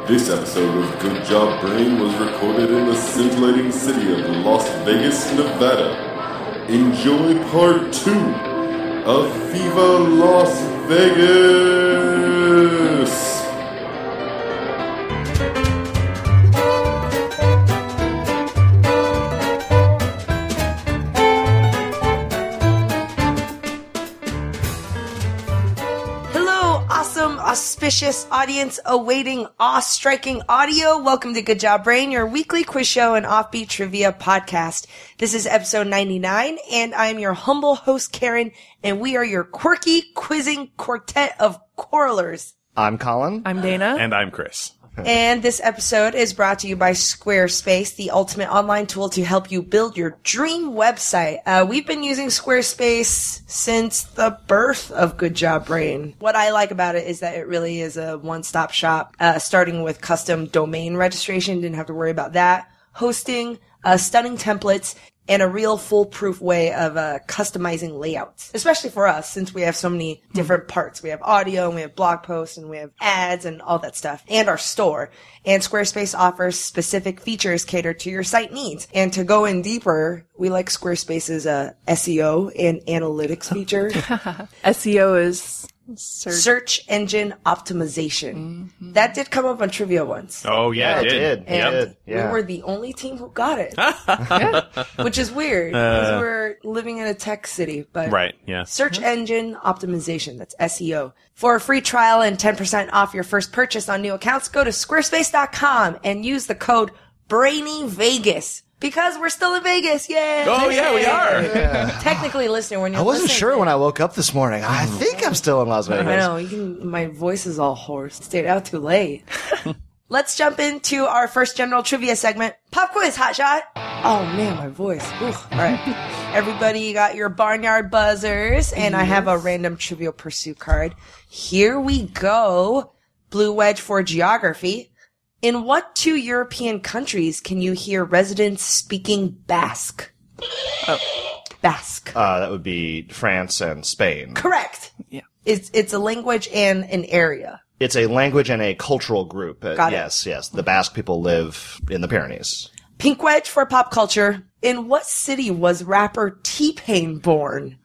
This episode of Good Job Brain was recorded in the scintillating city of Las Vegas, Nevada. Enjoy part 2 of Viva Las Vegas! Auspicious audience awaiting awe-striking audio. Welcome to Good Job Brain, your weekly quiz show and offbeat trivia podcast. This is episode 99, and I'm your humble host, Karen, and we are your quirky quizzing quartet of quarrelers. I'm Colin. I'm Dana. And I'm Chris. And this episode is brought to you by Squarespace, the ultimate online tool to help you build your dream website. We've been using Squarespace since the birth of Good Job Brain. What I like about it is that it really is a one-stop shop, starting with custom domain registration. Didn't have to worry about that. Hosting, stunning templates, and a real foolproof way of customizing layouts, especially for us, since we have so many different parts. We have audio, and we have blog posts, and we have ads, and all that stuff, and our store. And Squarespace offers specific features catered to your site needs. And to go in deeper, we like Squarespace's SEO and analytics feature. SEO is search engine optimization. Mm-hmm. That did come up on trivia once. Oh, yeah, it did. And we were the only team who got it. Which is weird, because we're living in a tech city. But right, yeah. Search engine optimization, that's SEO. For a free trial and 10% off your first purchase on new accounts, go to squarespace.com and use the code BrainyVegas. Because we're still in Vegas, yay! Oh, yeah, we are. Yeah. Technically listening when you're I wasn't listening sure to when it. I woke up this morning. I think I'm still in Las Vegas. I know, my voice is all hoarse. Stayed out too late. Let's jump into our first general trivia segment. Pop quiz, hotshot. Oh man, my voice. Ooh. All right. Everybody, you got your barnyard buzzers, and I have a random Trivial Pursuit card. Here we go. Blue wedge for geography. In what two European countries can you hear residents speaking Basque? Basque. That would be France and Spain. Correct. Yeah. It's a language and an area. It's a language and a cultural group. Got it. Yes. The Basque people live in the Pyrenees. Pink wedge for pop culture. In what city was rapper T-Pain born?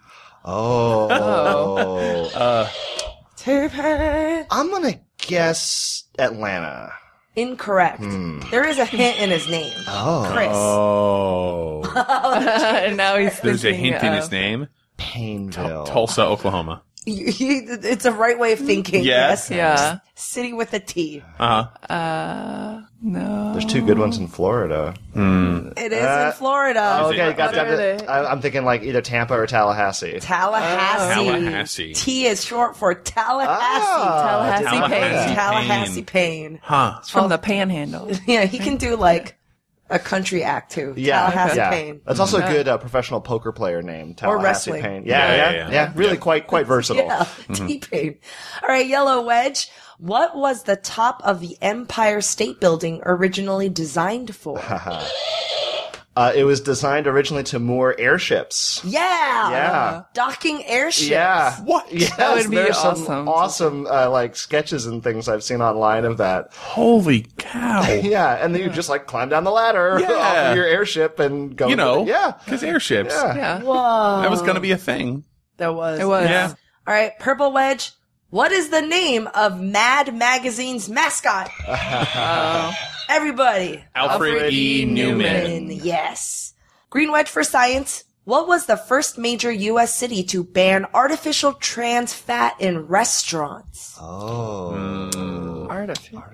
T-Pain. I'm going to guess Atlanta. Incorrect. There is a hint in his name. Chris. Oh. and now he's There's a thinking hint in of his name. Painville. Tulsa, Oklahoma. It's a right way of thinking. Yes. Yeah. City with a T. Uh-huh. No. There's two good ones in Florida. It is in Florida. Oh, okay, What are they? I'm thinking like either Tampa or Tallahassee. Tallahassee. Tallahassee. T is short for Tallahassee. Tallahassee Tallahassee. Pain. Tallahassee Pain. Huh. It's from the Panhandle. Yeah, he can do like a country act too. Tallahassee Pain. That's also a good professional poker player name. Or Tallahassee wrestling. Pain. Yeah. Yeah. Really quite versatile. Yeah, T-Pain. All right, yellow wedge. What was the top of the Empire State Building originally designed for? It was designed originally to moor airships. Yeah. Docking airships. Yeah. What? Yes, That would be there's awesome. some awesome like sketches and things I've seen online of that. Holy cow. Yeah, and then you just like climb down the ladder Yeah. off of your airship and go. You know. Yeah. Because airships. Yeah. Yeah. Whoa. That was going to be a thing. That was. It was. Yeah. All right, purple wedge. What is the name of Mad Magazine's mascot? Everybody. Alfred E. Newman. Yes. Green wedge for science. What was the first major U.S. city to ban artificial trans fat in restaurants? Oh. Artificial.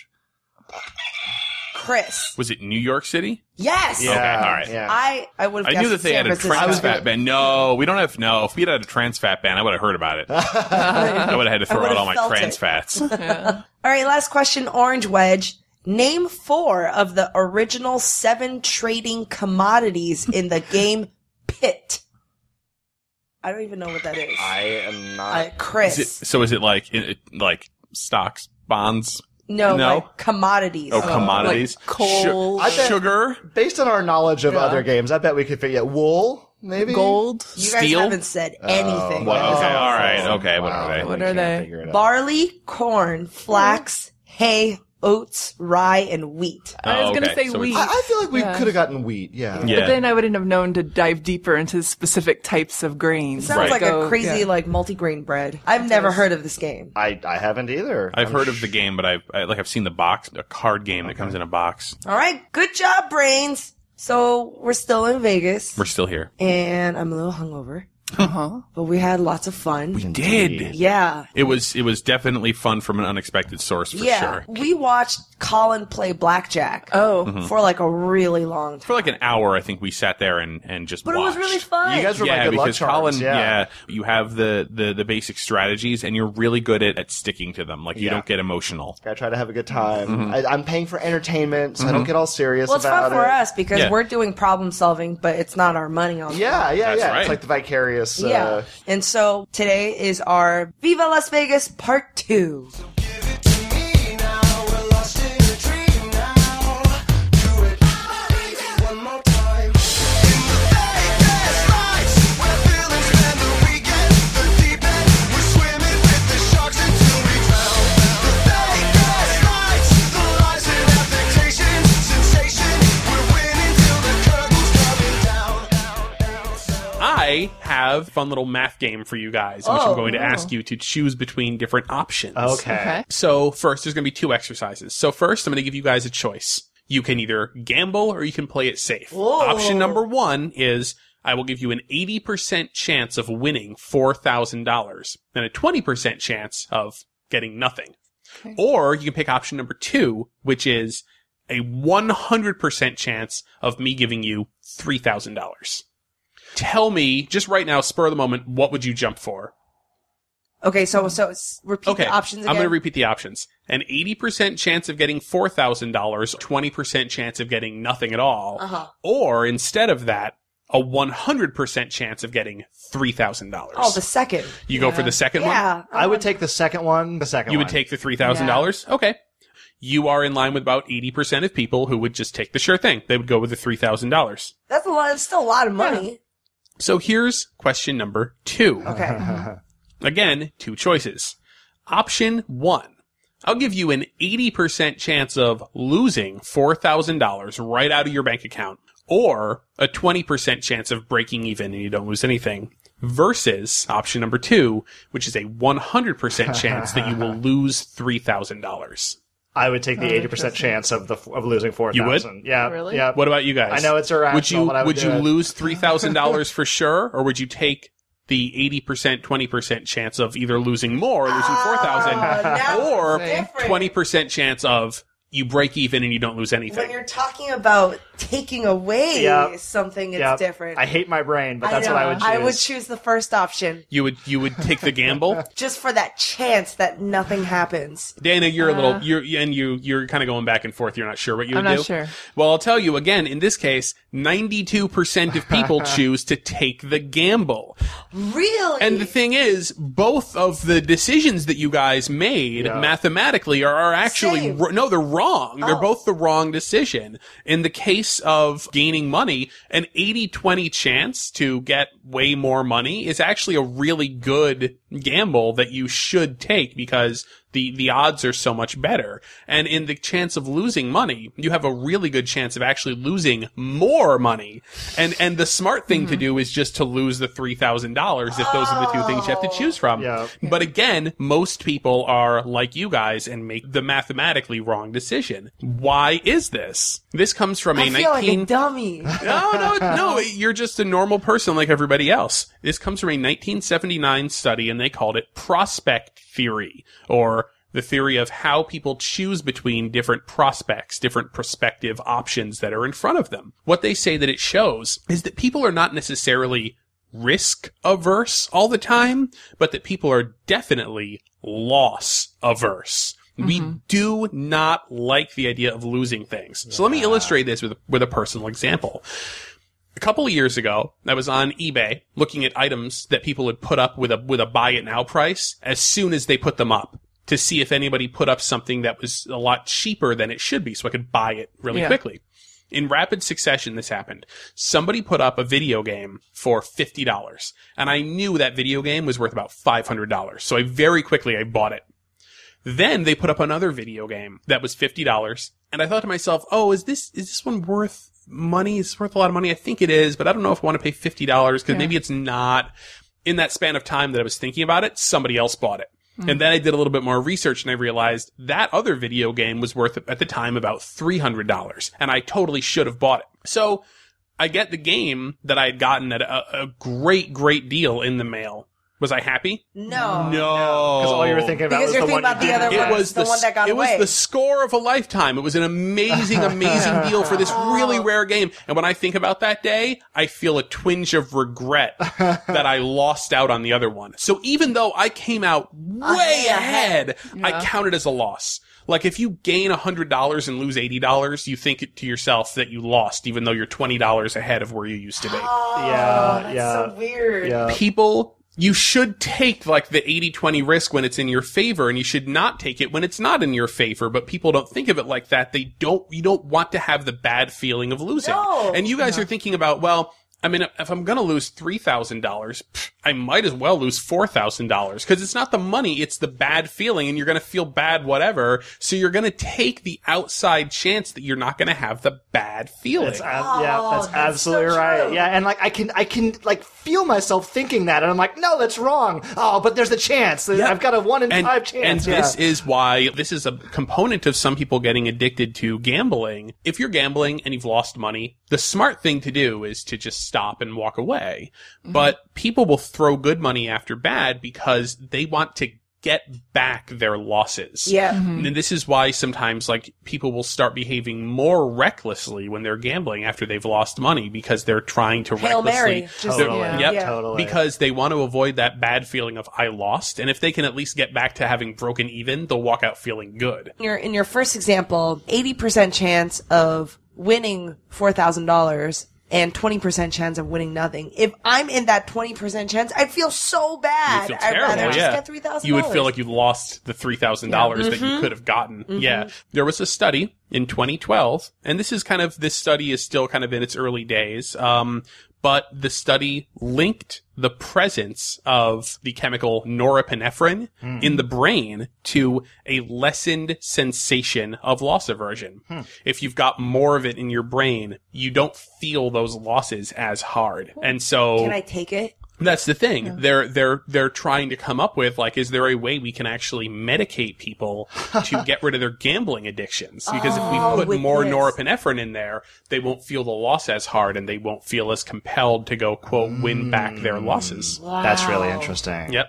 Chris. Was it New York City? Yes. Yeah. Okay, all right. Yeah. I would have I guessed knew that they San had a Francisco. trans fat ban. No, we don't have. No, if we had a trans fat ban, I would have heard about it. I would have had to throw would've out all my felt trans it. fats. All right, last question, orange wedge. Name 4 of the original 7 trading commodities in the game Pit. I don't even know what that is. I am not. Chris. Is it like stocks, bonds? No, No? like commodities. Oh, commodities. like coal. I bet- Sugar. Based on our knowledge of other games, I bet we could figure out wool, maybe Gold. You guys Steel? haven't said anything. What? That is Okay, all. all right. Okay, what are they? What are they? Barley, corn, flax, hay, oats, rye, and wheat. I was going to okay. say So wheat. I feel like we Yeah. could have gotten wheat. Yeah. Yeah. But then I wouldn't have known to dive deeper into specific types of grains. Sounds Right. like So, a crazy, yeah. like, multi-grain bread. I've never heard of this game. I haven't either. I've heard of the game, but I've seen the box, a card game that comes in a box. All right, good job, brains. So we're still in Vegas, We're still here. and I'm a little hungover, Uh-huh. but we had lots of fun. Did. Yeah. It was definitely fun from an unexpected source for Yeah, sure. we watched Colin play blackjack Oh. for like a really long time. For like an hour, I think we sat there and just But watched. it was really fun. You guys were my Yeah, good luck because charms. Colin, yeah. you have the basic strategies, and you're really good at sticking to them. Like you Yeah. don't get emotional. I try to have a good time. Mm-hmm. I'm paying for entertainment, so I don't get all serious well, it's about fun for it. us because Yeah. we're doing problem solving, but it's not our money on Yeah, That's yeah. right. It's like the vicarious. Yeah. And so today is our Viva Las Vegas Part 2. I have a fun little math game for you guys, in which I'm going to ask you to choose between different options. Okay. So first, there's going to be 2 exercises. So first, I'm going to give you guys a choice. You can either gamble or you can play it safe. Whoa. Option number 1 is I will give you an 80% chance of winning $4,000 and a 20% chance of getting nothing. Okay. Or you can pick option number 2, which is a 100% chance of me giving you $3,000. Tell me, just right now, spur of the moment, what would you jump for? Okay, so repeat Okay, the options again. I'm going to repeat the options. An 80% chance of getting $4,000, 20% chance of getting nothing at all, Uh-huh. or instead of that, a 100% chance of getting $3,000. Oh, the second. You go for the second one? Yeah. I would take the second one. The second You one. would take the $3,000? Okay. You are in line with about 80% of people who would just take the sure thing. They would go with the $3,000. That's a lot. It's still a lot of money. So here's question number 2. Okay. Again, 2 choices. Option 1. I'll give you an 80% chance of losing $4,000 right out of your bank account, or a 20% chance of breaking even and you don't lose anything, versus option number 2, which is a 100% chance that you will lose $3,000. I would take the 80% chance of losing 4,000. You would? Yeah. Really? Yeah. What about you guys? I know it's irrational, but I would you do it. lose $3,000 for sure, or would you take the 80%, 20% chance of either losing more, or losing $4,000, or different. 20% chance of you break even and you don't lose When anything? you're talking about taking away Yeah. something, it's Yeah. different. I hate my brain, but that's know. what I would choose. I would choose the first option You would take the gamble? just for that chance that nothing happens. Dana, you're a little, you're kind of going back and forth. You're not sure what you would I'm do. not sure. Well, I'll tell you again, in this case, 92% of people choose to take the gamble. Really? And the thing is, both of the decisions that you guys made Yeah. mathematically are actually, Same. no, they're wrong. They're Oh. both the wrong decision. In the case of gaining money, an 80-20 chance to get way more money is actually a really good gamble that you should take because the odds are so much better. And in the chance of losing money, you have a really good chance of actually losing more money. And the smart thing to do is just to lose the $3,000 if those are the 2 things you have to choose from. Yeah. But again, most people are like you guys and make the mathematically wrong decision. Why is this? This comes from I a feel 19... like a dummy. No, you're just a normal person like everybody else. This comes from a 1979 study and they called it prospect theory, or the theory of how people choose between different prospects, different prospective options that are in front of them. What they say that it shows is that people are not necessarily risk averse all the time, but that people are definitely loss averse. We do not like the idea of losing things. So let me illustrate this with a personal example. A couple of years ago, I was on eBay looking at items that people had put up with a buy it now price as soon as they put them up to see if anybody put up something that was a lot cheaper than it should be so I could buy it really Yeah. quickly. In rapid succession, this happened. Somebody put up a video game for $50, and I knew that video game was worth about $500. So I very quickly bought it. Then they put up another video game that was $50. And I thought to myself, oh, is this one worth money? It's worth a lot of money. I think it is, but I don't know if I want to pay $50 because maybe it's not. In that span of time that I was thinking about it, somebody else bought it. And then I did a little bit more research and I realized that other video game was worth, at the time, about $300. And I totally should have bought it. So I get the game that I had gotten at a great, great deal in the mail. Was I happy? No. Because all you were thinking about Because was you're the thinking one about you the other didn't one. get. It was the one that got away. It was the score of a lifetime. It was an amazing, amazing deal for this really rare game. And when I think about that day, I feel a twinge of regret that I lost out on the other one. So even though I came out way ahead, I count it as a loss. Like if you gain $100 and lose $80, you think to yourself that you lost, even though you're $20 ahead of where you used to be. That's so weird. Yeah. People, you should take like the 80-20 risk when it's in your favor, and you should not take it when it's not in your favor. But people don't think of it like that. You don't want to have the bad feeling of losing. No. And you guys are thinking about, well, I mean, if I'm going to lose $3,000, I might as well lose $4,000 because it's not the money, it's the bad feeling, and you're going to feel bad whatever. So you're going to take the outside chance that you're not going to have the bad feeling. That's absolutely so right. true. Yeah, and like I can like feel myself thinking that, and I'm like, no, that's wrong. Oh, but there's a chance. I've got a 1 in 5 chance. And this is why this is a component of some people getting addicted to gambling. If you're gambling and you've lost money, the smart thing to do is to just stop and walk away. But people will throw good money after bad because they want to get back their losses. Yeah. And this is why sometimes like people will start behaving more recklessly when they're gambling after they've lost money because they're trying to Hail recklessly. Mary. Totally. Yep. Yeah. Totally. Because they want to avoid that bad feeling of I lost. And if they can at least get back to having broken even, they'll walk out feeling good. In your first example, 80% chance of winning $4,000 and 20% chance of winning nothing. If I'm in that 20% chance, I'd feel so bad. You feel terrible, I'd rather yeah. just get $3,000. You would feel like you lost the $3,000 that you could have gotten. Yeah. There was a study in 2012, and this study is still kind of in its early days. But the study linked the presence of the chemical norepinephrine in the brain to a lessened sensation of loss aversion. If you've got more of it in your brain, you don't feel those losses as hard. And so Can I take it? that's the thing. They're trying to come up with, like, is there a way we can actually medicate people to get rid of their gambling addictions? Because if we put with more this. norepinephrine in there, they won't feel the loss as hard and they won't feel as compelled to go, quote, win back their losses. That's really interesting. Yep.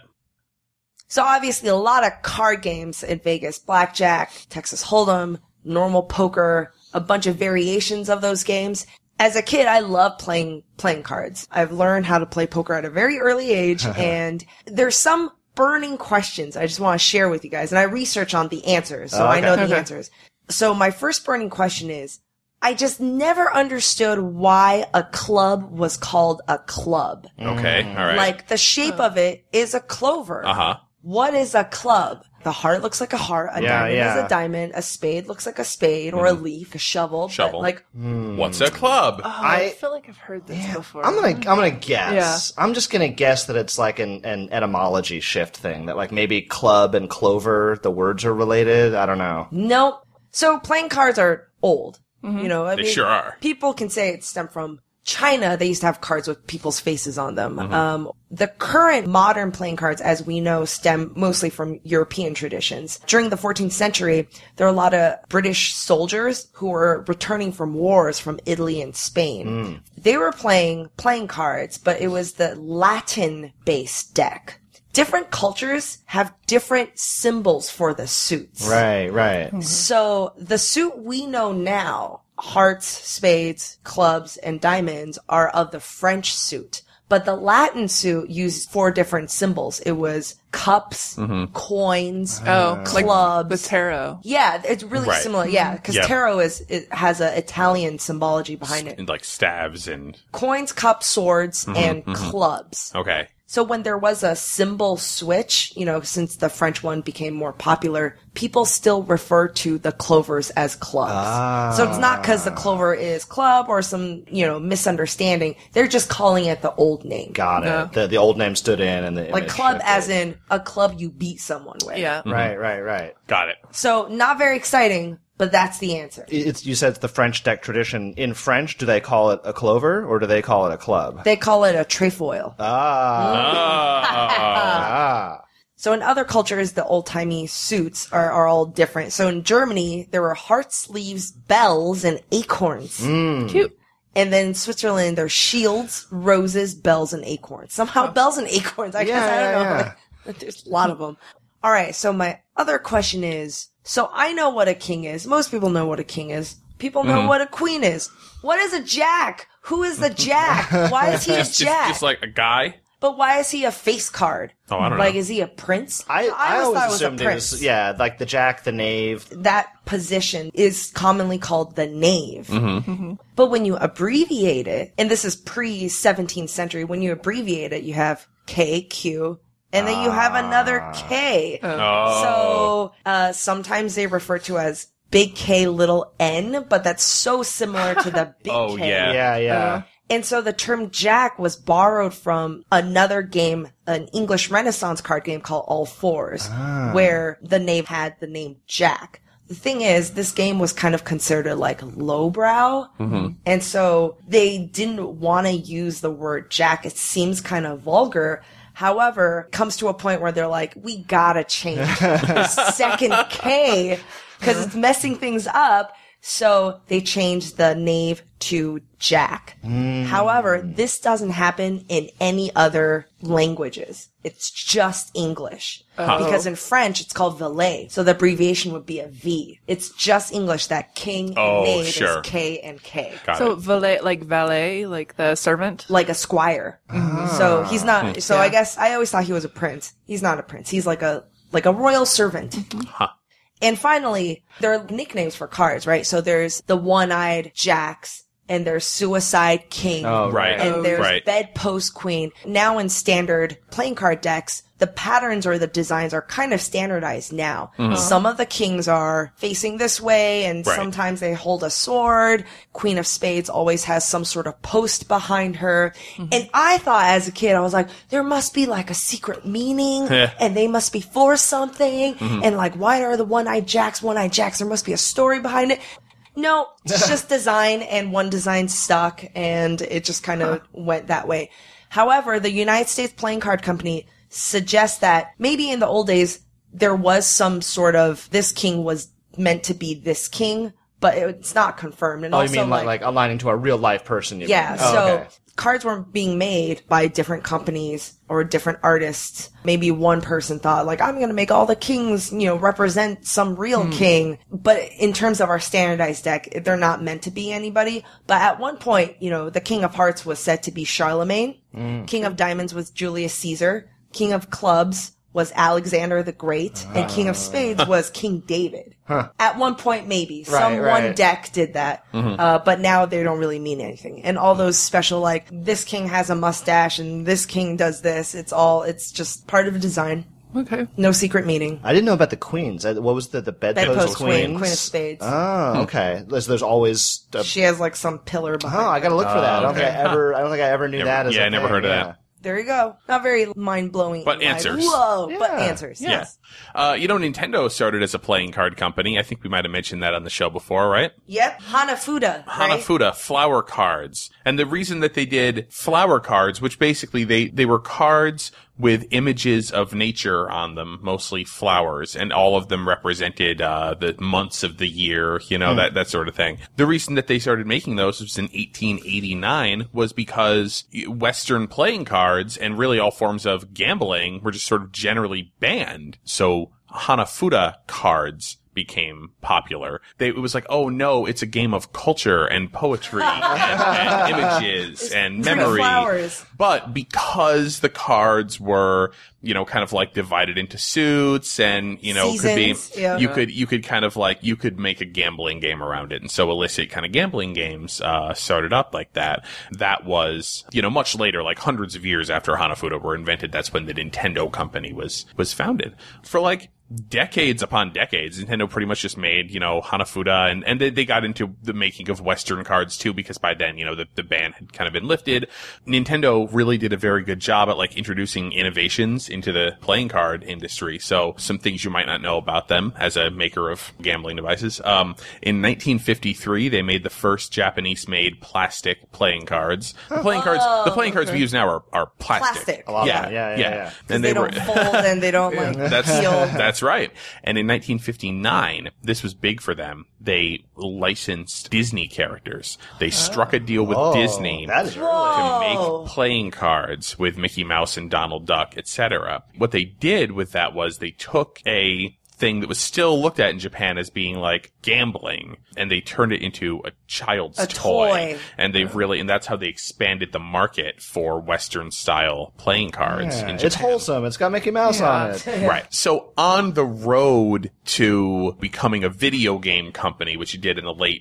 So obviously a lot of card games in Vegas, blackjack, Texas Hold'em, normal poker, a bunch of variations of those games. As a kid, I loved playing cards. I've learned how to play poker at a very early age, and there's some burning questions I just want to share with you guys, and I research on the answers, so I know the answers. So my first burning question is, I just never understood why a club was called a club. Okay. All right. Like, the shape of it is a clover. Uh-huh. What is a club? The heart looks like a heart. A diamond is a diamond. A spade looks like a spade, or a leaf, a shovel. Shovel. But, like, What's a club? I feel like I've heard this before. I'm gonna guess. I'm just gonna guess that it's like an etymology shift thing. That like maybe club and clover, the words are related. I don't know. nope. So playing cards are old. You know, I They mean, sure are. People can say it stemmed from China. They used to have cards with people's faces on them. The current modern playing cards, as we know, stem mostly from European traditions. During the 14th century, there were a lot of British soldiers who were returning from wars from Italy and Spain. They were playing cards, but it was the Latin-based deck. Different cultures have different symbols for the suits. Right. So the suit we know now, hearts, spades, clubs, and diamonds, are of the French suit. But the Latin suit used 4 different symbols. It was cups, coins, clubs. like the tarot. Yeah, it's really Right. similar. Yeah, because Yep. tarot it has an Italian symbology behind it. And like staves and Coins, cups, swords, and clubs. okay. So when there was a symbol switch, since the French one became more popular, people still refer to the clovers as clubs. So it's not because the clover is club or some, misunderstanding. They're just calling it the old name. Got it. The old name stood in and the Like image club shifted. as in a club you beat someone with. Yeah. Right. Got it. So not very exciting, but that's the answer. You said it's the French deck tradition. In French, do they call it a clover or do they call it a club? They call it a trefoil. So in other cultures, the old-timey suits are all different. So in Germany, there were heart sleeves, bells, and acorns. Cute. And then in Switzerland, there's shields, roses, bells, and acorns. Somehow bells and acorns. I guess I don't know. Like, there's a lot of them. All right. So my other question is, so I know what a king is. Most people know what a king is. People know what a queen is. What is a jack? Who is the jack? Why is he a jack? Just like a guy. But why is he a face card? Oh, I don't Like, know. is he a prince? I always thought it was a assumed prince. like the jack, the knave. That position is commonly called the knave. But when you abbreviate it, and this is pre-17th century, when you abbreviate it, you have KQ, and then you have another K. So sometimes they refer to as big K, little n, but that's so similar to the big K. Yeah. And so the term jack was borrowed from another game, an English Renaissance card game called All Fours, where the knave had the name Jack. The thing is, this game was kind of considered like lowbrow. And so they didn't want to use the word jack. It seems kind of vulgar. However, it comes to a point where they're like, we gotta change the second K because it's messing things up. So they changed the knave to jack. However, this doesn't happen in any other languages. It's just English. Because in French, it's called valet. So the abbreviation would be a V. It's just English that king and knave is K and K. Got So it. valet, like the servant? Like a squire. So he's not, so I guess I always thought he was a prince. He's not a prince. He's like a royal servant. And finally, there are nicknames for cards, right? So there's the one-eyed jacks, and there's suicide king, Right. and there's Right. bedpost queen. Now in standard playing card decks, the patterns or the designs are kind of standardized now. Some of the kings are facing this way, and Right. sometimes they hold a sword. Queen of Spades always has some sort of post behind her. And I thought as a kid, I was like, there must be like a secret meaning, and they must be for something. And like, why are the one-eyed jacks? There must be a story behind it. No, it's just design, and one design stuck, and it just kind of went that way. However, the United States Playing Card Company suggests that maybe in the old days, there was some sort of, this king was meant to be this king, but it's not confirmed. And also, you mean like aligning to a real life person? You yeah, mean? so Okay. cards weren't being made by different companies or different artists. Maybe one person thought, like, I'm going to make all the kings, represent some real king. But in terms of our standardized deck, they're not meant to be anybody. But at one point, the King of Hearts was said to be Charlemagne. King of Diamonds was Julius Caesar. King of Clubs was Alexander the Great, and King of Spades was King David. At one point, maybe. One deck did that. But now they don't really mean anything. And all those special, like, this king has a mustache and this king does this, it's just part of the design. Okay. No secret meaning. I didn't know about the queens. What was the Bedpost bedpost queen, Queen of Spades. Oh, okay. There's always. She has like some pillar behind her. I gotta look for that. I don't think I ever knew that. As I a never thing. heard of that. There you go. Not very mind-blowing. But like, answers. Whoa, but Yeah. answers. Yes. Nintendo started as a playing card company. I think we might have mentioned that on the show before, right? Yep. Hanafuda. Right? Hanafuda, flower cards. And the reason that they did flower cards, which basically they were cards with images of nature on them, mostly flowers, and all of them represented the months of the year, that sort of thing. The reason that they started making those was in 1889 was because Western playing cards and really all forms of gambling were just sort of generally banned. So Hanafuda cards became popular. It was like, oh no, it's a game of culture and poetry and images and memory. Flowers. But because the cards were, you know, kind of like divided into suits and, you know, Seasons, could be, yeah. you could kind of like, you could make a gambling game around it. And so illicit kind of gambling games, started up like that. That was, you know, much later, like hundreds of years after Hanafuda were invented. That's when the Nintendo company was founded. For like decades upon decades, Nintendo pretty much just made, you know, Hanafuda, and they got into the making of Western cards too, because by then, you know, the ban had kind of been lifted. Nintendo really did a very good job at like introducing innovations into the playing card industry. So some things you might not know about them as a maker of gambling devices. In 1953, they made the first Japanese-made plastic playing cards. The playing cards we use now are plastic. A lot of them. Yeah. And they don't fold and they don't peel. That's right. And in 1959, this was big for them. They licensed Disney characters. They struck a deal with Disney that is to early. make playing cards with Mickey Mouse and Donald Duck, etc. What they did with that was they took a thing that was still looked at in Japan as being like gambling, and they turned it into a child's toy. And and that's how they expanded the market for Western style playing cards in Japan. It's wholesome. It's got Mickey Mouse on it. Right. So on the road to becoming a video game company, which it did in the late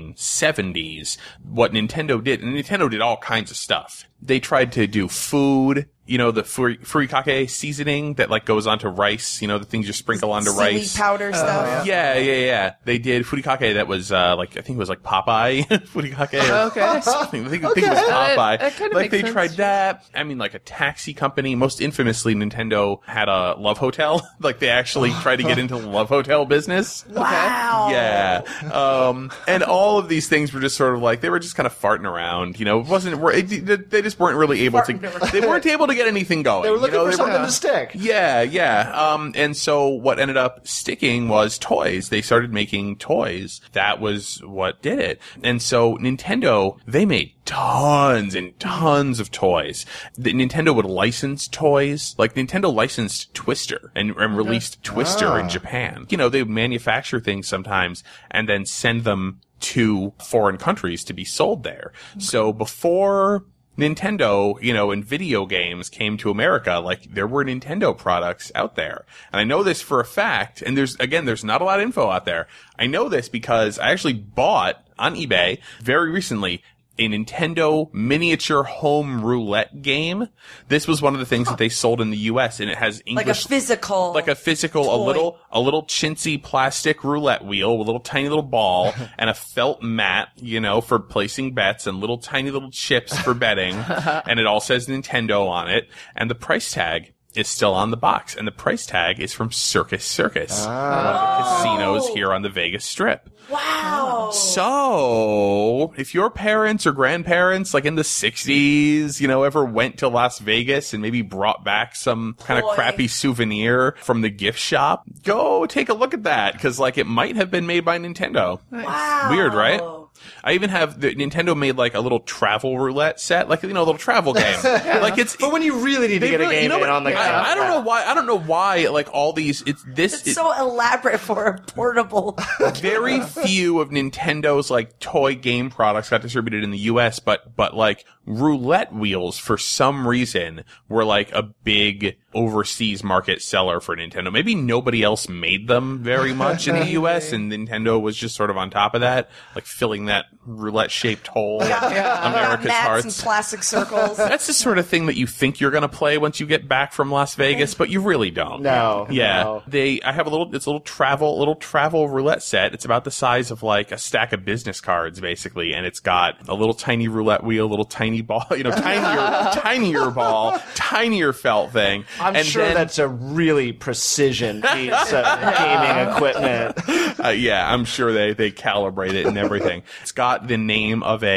1970s, what Nintendo did, and Nintendo did all kinds of stuff. They tried to do food, you know, the furikake seasoning that like goes onto rice, you know, the things you sprinkle onto rice. Seaweed powder stuff. Yeah. They did furikake that was like, I think it was like Popeye furikake. Okay. I think it was Popeye. That kind of like makes they sense. tried that. I mean, like a taxi company. Most infamously, Nintendo had a love hotel. Like they actually tried to get into the love hotel business. Wow. Yeah. And all of these things were just sort of like, they were just kind of farting around, you know, they just weren't really able they weren't able to get anything going. They were looking for something to to stick. Yeah. And so what ended up sticking was toys. They started making toys. That was what did it. And so Nintendo, they made tons and tons of toys. Nintendo would license toys. Like Nintendo licensed Twister and released Twister in Japan. You know, they would manufacture things sometimes and then send them to foreign countries to be sold there. So before Nintendo, you know, and video games came to America, like there were Nintendo products out there. And I know this for a fact, and there's not a lot of info out there. I know this because I actually bought on eBay very recently a Nintendo miniature home roulette game. This was one of the things that they sold in the US, and it has English, Like a physical toy. a little chintzy plastic roulette wheel with a little tiny little ball and a felt mat, you know, for placing bets and little tiny little chips for betting. And it all says Nintendo on it. And the price tag is still on the box. And the price tag is from Circus, one of the casinos here on the Vegas Strip. Wow. So, if your parents or grandparents, like in the 60s, you know, ever went to Las Vegas and maybe brought back some kind of crappy souvenir from the gift shop, go take a look at that, because, like, it might have been made by Nintendo. Wow. Weird, right? I even have Nintendo made like a little travel roulette set, like, you know, a little travel game. Like it's But when you really need to get a game in on the I don't know why like all these It's so elaborate for a portable. very few of Nintendo's like toy game products got distributed in the US, but like roulette wheels for some reason were like a big overseas market seller for Nintendo. Maybe nobody else made them very much in the US, and Nintendo was just sort of on top of that, like filling that roulette-shaped hole in America's Mats hearts. and plastic circles. That's the sort of thing that you think you're going to play once you get back from Las Vegas, but you really don't. No. Yeah. No. I have it's a little travel roulette set. It's about the size of like a stack of business cards, basically, and it's got a little tiny roulette wheel, little tiny ball, you know, tinier ball, tinier felt thing. I'm sure that's a really precision piece of gaming equipment. Yeah, I'm sure they calibrate it and everything. It's got the name of a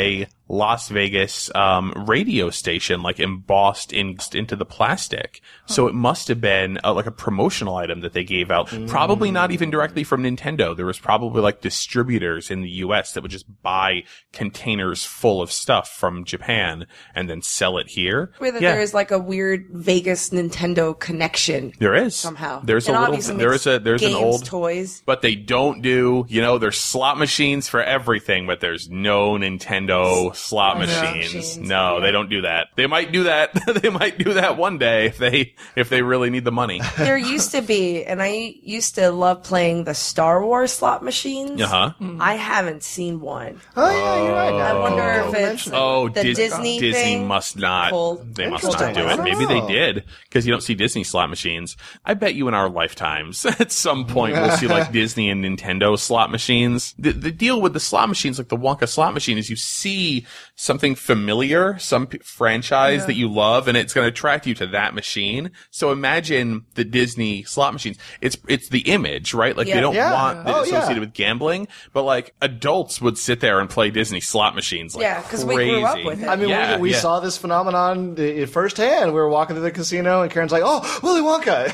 Las Vegas radio station, like embossed into the plastic. So it must have been like a promotional item that they gave out. Probably not even directly from Nintendo. There was probably like distributors in the US that would just buy containers full of stuff from Japan and then sell it here. Whether there is like a weird Vegas Nintendo connection. There is. Somehow. There's And a obviously little, makes there's an games, old, toys. but they don't do, there's slot machines for everything, but there's no Nintendo slot machines. No, they don't do that. They might do that. They might do that one day if they really need the money. There used to be, and I used to love playing the Star Wars slot machines. I haven't seen one. Oh, yeah, you're right. I wonder if it's the Disney thing. Must not. They must not do I it. don't Maybe they know. did, because you don't see Disney slot machines. I bet you in our lifetimes, at some point, we'll see like Disney and Nintendo slot machines. The deal with the slot machines, like the Wonka slot machine, is you see something familiar, some franchise that you love, and it's going to attract you to that machine. So imagine the Disney slot machines. It's the image, right? Like they don't want it associated with gambling, but like adults would sit there and play Disney slot machines like because crazy. we grew up with it. I mean, we saw this phenomenon firsthand. We were walking through the casino, and Karen's like, "Oh, Willy Wonka!"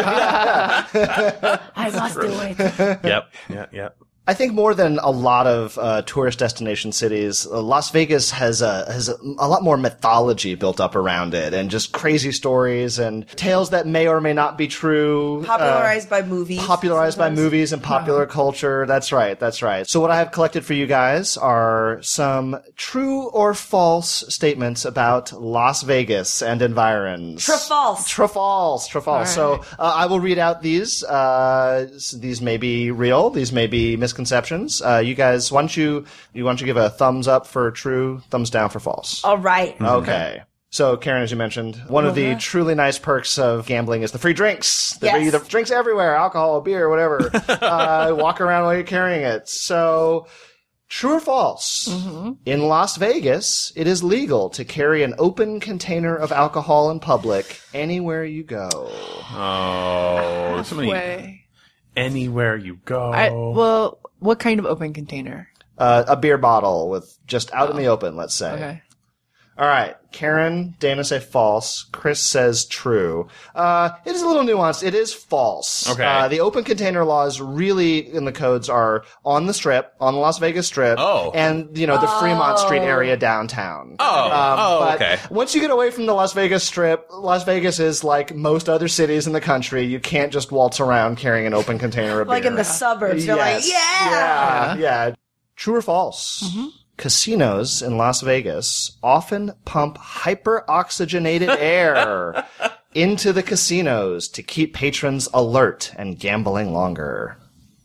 I must do it. Yep. I think more than a lot of tourist destination cities, Las Vegas has a lot more mythology built up around it, and just crazy stories and tales that may or may not be true. Popularized by movies. Popularized by movies and popular culture. That's right. So what I have collected for you guys are some true or false statements about Las Vegas and environs. False. Right. So I will read out these. These may be real. These may be misconceptions. You guys, why don't you give a thumbs up for true, thumbs down for false? All right. Okay. So, Karen, as you mentioned, one of the truly nice perks of gambling is the free drinks. The drinks everywhere, alcohol, beer, whatever. Walk around while you're carrying it. So, true or false? In Las Vegas, it is legal to carry an open container of alcohol in public anywhere you go. Oh, so many. Anywhere you go. Well, what kind of open container? A beer bottle with just out in the open, let's say. Okay. All right. Karen, Dana say false. Chris says true. It is a little nuanced. It is false. Okay. The open container laws really in the codes are on the Strip, on the Las Vegas Strip. Oh. And, the Fremont Street area downtown. But okay. once you get away from the Las Vegas Strip, Las Vegas is like most other cities in the country. You can't just waltz around carrying an open container of beer. Like in the suburbs. You're like, Yeah. True or false? Casinos in Las Vegas often pump hyper-oxygenated air into the casinos to keep patrons alert and gambling longer.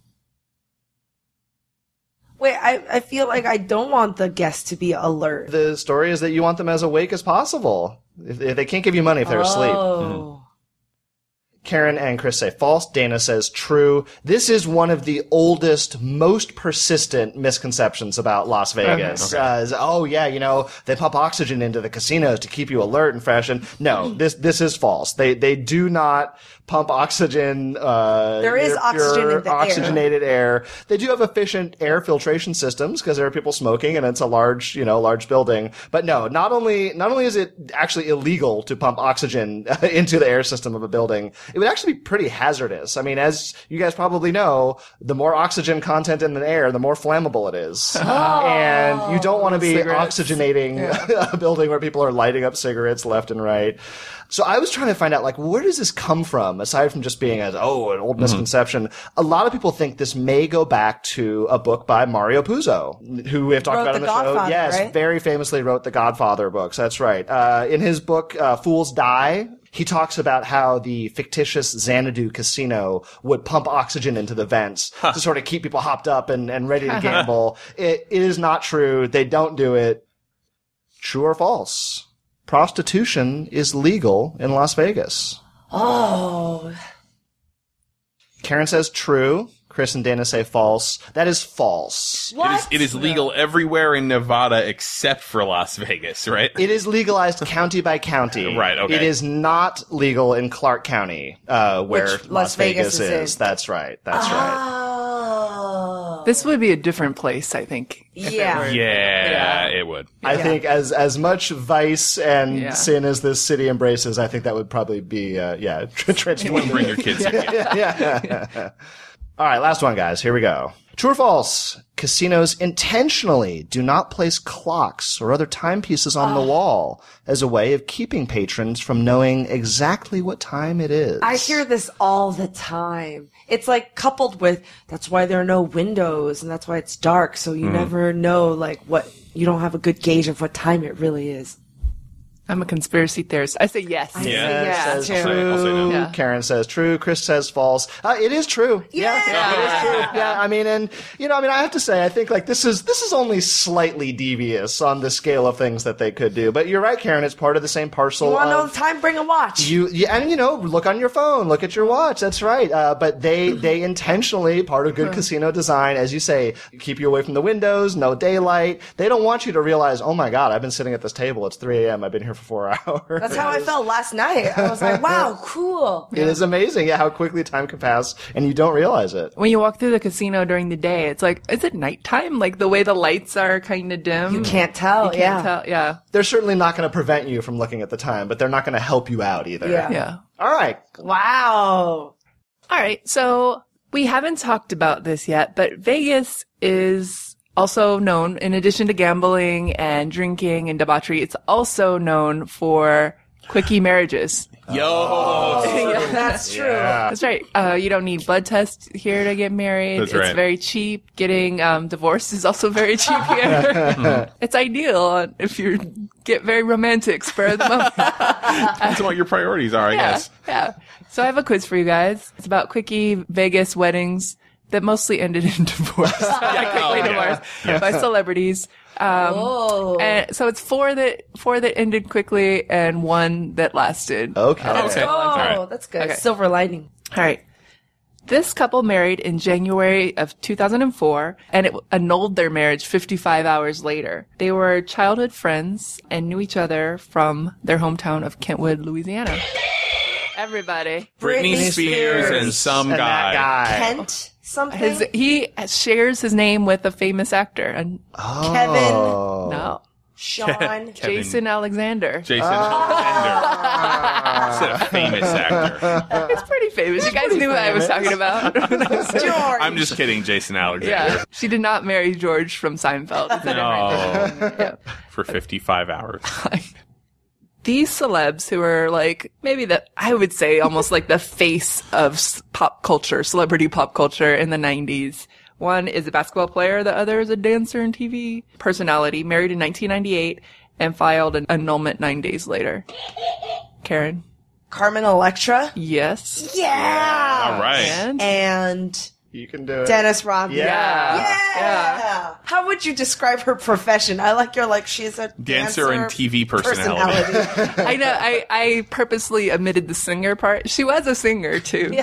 Wait, I feel like I don't want the guests to be alert. The story is that you want them as awake as possible. If they can't give you money if they're asleep. Karen and Chris say false. Dana says true. This is one of the oldest, most persistent misconceptions about Las Vegas. They pump oxygen into the casinos to keep you alert and fresh. And no, this is false. They do not pump oxygen. There is oxygen in the oxygenated air. They do have efficient air filtration systems because there are people smoking and it's a large building. But no, not only is it actually illegal to pump oxygen into the air system of a building, it would actually be pretty hazardous. I mean, as you guys probably know, the more oxygen content in the air, the more flammable it is. And you don't want to be oxygenating a building where people are lighting up cigarettes left and right. So I was trying to find out, where does this come from, aside from just being an old misconception? A lot of people think this may go back to a book by Mario Puzo, who we have talked about on the show. Yes, right? Very famously wrote the Godfather books. That's right. In his book, Fools Die, he talks about how the fictitious Xanadu casino would pump oxygen into the vents to sort of keep people hopped up and ready to gamble. It is not true. They don't do it. True or false? Prostitution is legal in Las Vegas. Oh. Karen says true. Chris and Dana say false. That is false. What? It is legal everywhere in Nevada except for Las Vegas, right? It is legalized county by county. Right, okay. It is not legal in Clark County, where Which Las Vegas is. in. That's right. That's right. Oh. This would be a different place, I think. Yeah. Yeah, it would. I think as much vice and Yeah. sin as this city embraces, I think that would probably be, trenched You wouldn't bring your kids in. yeah. All right, last one, guys. Here we go. True or false? Casinos intentionally do not place clocks or other timepieces on the wall as a way of keeping patrons from knowing exactly what time it is. I hear this all the time. It's like coupled with, that's why there are no windows and that's why it's dark. So you never know, like, you don't have a good gauge of what time it really is. I'm a conspiracy theorist. I say yes. I Yeah. say yes, says too. I'll say true. no. Yeah. Karen says true. Chris says false. It is true. Yeah, it is true. Yeah, I mean, I have to say, I think like this is only slightly devious on the scale of things that they could do. But you're right, Karen. It's part of the same parcel. You want to know of the time? Bring a watch. look on your phone, look at your watch. That's right. But they intentionally, part of good casino design, as you say, keep you away from the windows, no daylight. They don't want you to realize, oh my God, I've been sitting at this table. It's 3 a.m. I've been here for 4 hours. That's how I felt last night. I was like, wow, cool. It is amazing, how quickly time can pass and you don't realize it. When you walk through the casino during the day, it's like, is it nighttime? Like the way the lights are kind of dim. You can't tell. You can't tell. Yeah. They're certainly not going to prevent you from looking at the time, but they're not going to help you out either. Yeah. Yeah. All right. Wow. All right. So we haven't talked about this yet, but Vegas is also known, in addition to gambling and drinking and debauchery, it's also known for quickie marriages. Yo. That's true. That's right. You don't need blood tests here to get married. That's It's right. very cheap. Getting divorced is also very cheap here. It's ideal if you get very romantic, spur of the moment. Depends on what your priorities are, I guess. Yeah. So I have a quiz for you guys. It's about quickie Vegas weddings that mostly ended in divorce. Quickly divorced by celebrities. Oh. And so it's four that ended quickly and one that lasted. Okay. Okay. All right. Oh, that's good. Okay. Silver lining. All right. This couple married in January of 2004, and it annulled their marriage 55 hours later. They were childhood friends and knew each other from their hometown of Kentwood, Louisiana. Everybody. Britney Britney Spears Spears. and some And guy. that guy. Kent something? He shares his name with a famous actor. And Kevin. no. Sean. Kevin. Jason Alexander. Jason Alexander. He's a famous actor. It's pretty famous. You guys knew what I was talking about. George. I'm just kidding, Jason Alexander. Yeah. She did not marry George from Seinfeld. It's a different No. thing. Yeah. For 55 hours. These celebs who are like, maybe I would say almost like the face of pop culture, celebrity pop culture in the 90s. One is a basketball player, the other is a dancer and TV personality, married in 1998 and filed an annulment 9 days later. Karen? Carmen Electra. Yes. Yeah. All right. And You can do it. Dennis Rodman. Yeah. Yeah. How would you describe her profession? I like you're like she's a Dancer and TV personality. I know, I purposely omitted the singer part. She was a singer too.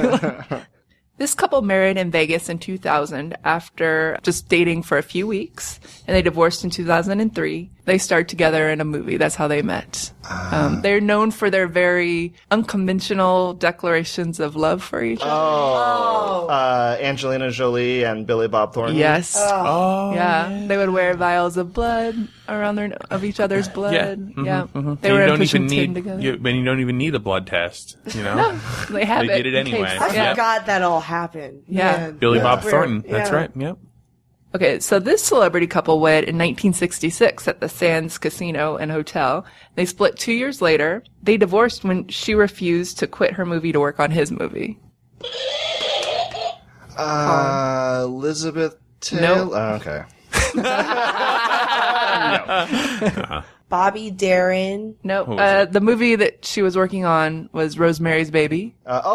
This couple married in Vegas in 2000 after just dating for a few weeks, and they divorced in 2003. They starred together in a movie. That's how they met. They're known for their very unconventional declarations of love for each other. Angelina Jolie and Billy Bob Thornton. Yes. Oh. Yeah. They would wear vials of blood around of each other's blood. Yeah. Yeah. And They were you in don't Pushing even 10 need, together. and you don't even need a blood test, you know? They have They it. did it in anyway. case. I Yeah. forgot that all happened. Yeah. Man. Billy Bob Weird. Thornton. That's Yeah. right. Yep. Okay, so this celebrity couple wed in 1966 at the Sands Casino and Hotel. They split 2 years later. They divorced when she refused to quit her movie to work on his movie. Elizabeth Taylor. Nope. Oh, okay. Bobby Darin. No, What was it? the movie that she was working on was Rosemary's Baby.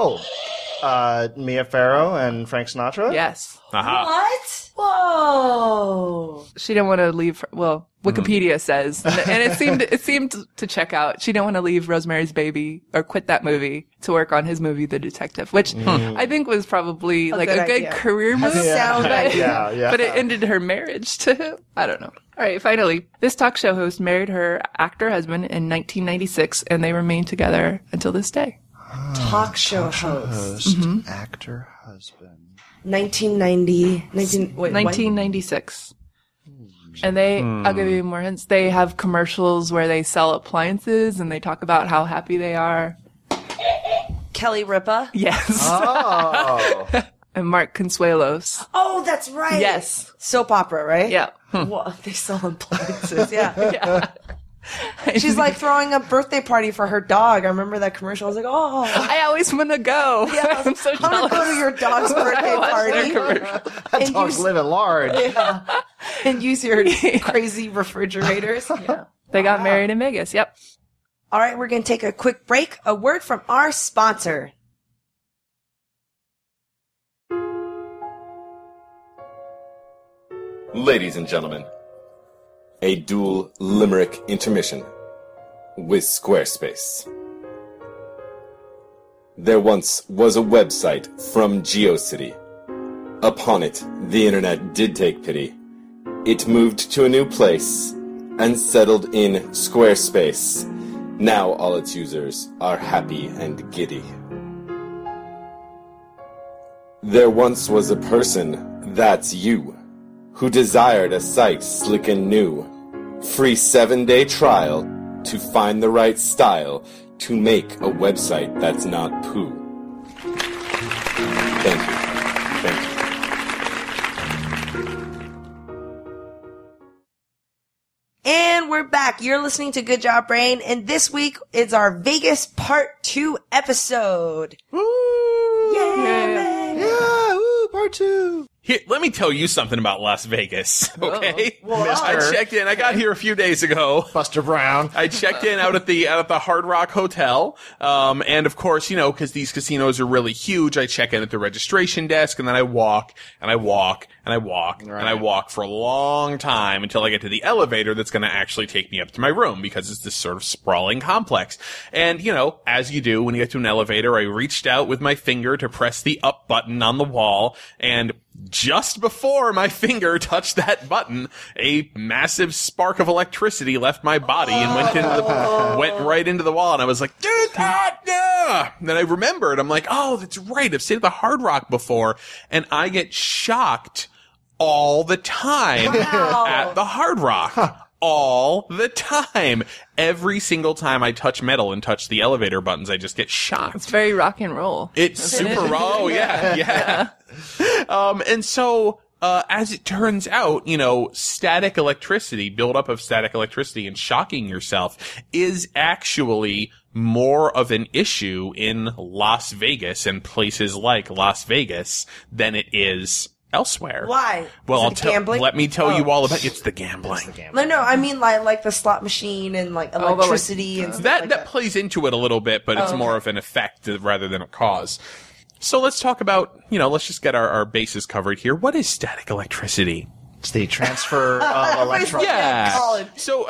Mia Farrow and Frank Sinatra? Yes. Aha. What? Whoa. She didn't want to leave. Well, Wikipedia says, and it seemed to check out. She didn't want to leave Rosemary's Baby or quit that movie to work on his movie, The Detective, which I think was probably like good a good idea. career move. Sound idea. Yeah. But it ended her marriage to him. I don't know. All right, finally, this talk show host married her actor husband in 1996, and they remain together until this day. Talk show host. Actor, husband. 1996. And I'll give you more hints. They have commercials where they sell appliances and they talk about how happy they are. Kelly Ripa. Yes. Oh. And Mark Consuelos. Oh, that's right. Yes. Soap opera, right? Yeah. Well, they sell appliances, yeah. Yeah. She's like throwing a birthday party for her dog. I remember that commercial. I was like, oh. I always want to go. Yeah, I'm so I want to go to your dog's birthday party. That dog's living large. Yeah. And use your crazy refrigerators. Yeah. They got married in Vegas. Yep. All right, we're going to take a quick break. A word from our sponsor. Ladies and gentlemen, a dual limerick intermission with Squarespace. There once was a website from GeoCity. Upon it, the internet did take pity. It moved to a new place and settled in Squarespace. Now all its users are happy and giddy. There once was a person, that's you, who desired a site slick and new. Free 7-day trial to find the right style to make a website that's not poo. Thank you. Thank you. And we're back. You're listening to Good Job Brain, and this week is our Vegas Part 2 episode. Woo! Yay! Yeah, woo, part 2. Here, let me tell you something about Las Vegas, okay? Mister. I checked in. I got here a few days ago. Buster Brown. I checked in out at the Hard Rock Hotel, and of course, you know, because these casinos are really huge, I check in at the registration desk, and then I walk, and I walk, and I walk, and I walk for a long time until I get to the elevator that's going to actually take me up to my room, because it's this sort of sprawling complex. And, you know, as you do when you get to an elevator, I reached out with my finger to press the up button on the wall, and just before my finger touched that button, a massive spark of electricity left my body and went right into the wall. And I was like, dude, yeah. Then I remembered, I'm like, oh, that's right. I've stayed at the Hard Rock before. And I get shocked all the time at the Hard Rock. All the time. Every single time I touch metal and touch the elevator buttons, I just get shocked. It's very rock and roll. It's super raw. Oh, yeah. And so, as it turns out, you know, static electricity, buildup of static electricity and shocking yourself is actually more of an issue in Las Vegas and places like Las Vegas than it is elsewhere. Why? Well, Is it gambling? let me tell you all about it's the gambling. No, I mean like the slot machine and like electricity and stuff like That plays into it a little bit, but it's more of an effect rather than a cause. So let's talk about, you know, let's just get our bases covered here. What is static electricity? It's the transfer of electrons. Yeah.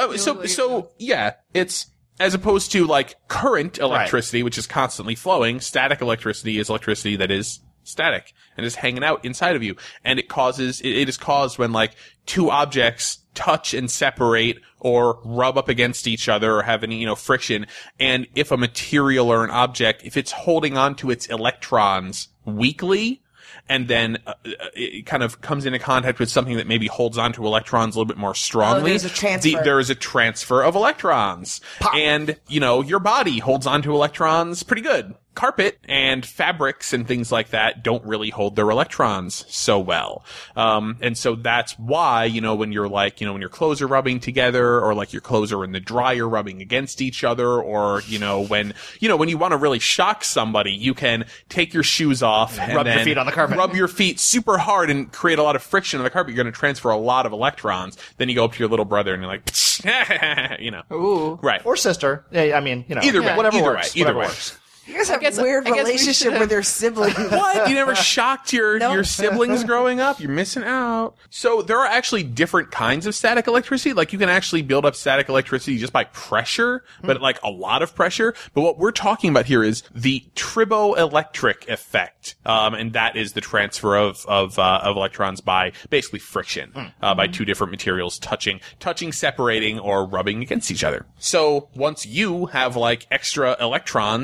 So yeah, it's as opposed to like current electricity, which is constantly flowing. Static electricity is electricity that is static and is hanging out inside of you. And it is caused when like two objects touch and separate or rub up against each other or have any, you know, friction. And if a material or an object, if it's holding on to its electrons weakly, and then it kind of comes into contact with something that maybe holds on to electrons a little bit more strongly. There's a transfer. There is a transfer of electrons. Pop. And, you know, your body holds on to electrons pretty good. Carpet and fabrics and things like that don't really hold their electrons so well. And so that's why, you know, when you're like, you know, when your clothes are rubbing together or like your clothes are in the dryer rubbing against each other or, you know, when you want to really shock somebody, you can take your shoes off and rub then your feet on the carpet. Rub your feet super hard and create a lot of friction on the carpet. You're going to transfer a lot of electrons. Then you go up to your little brother and you're like, you know. Ooh. Right. Or sister. Yeah, I mean, you know. Either way. Whatever Either works. way. Either Whatever way. works. You guys have guess- a weird I guess we relationship should've- with your siblings. What? You never shocked your Nope. siblings growing up? You're missing out. So there are actually different kinds of static electricity. Like you can actually build up static electricity just by pressure, but like a lot of pressure. But what we're talking about here is the triboelectric effect. And that is the transfer of electrons by basically friction, by two different materials touching, separating, or rubbing against each other. So once you have like extra electrons hanging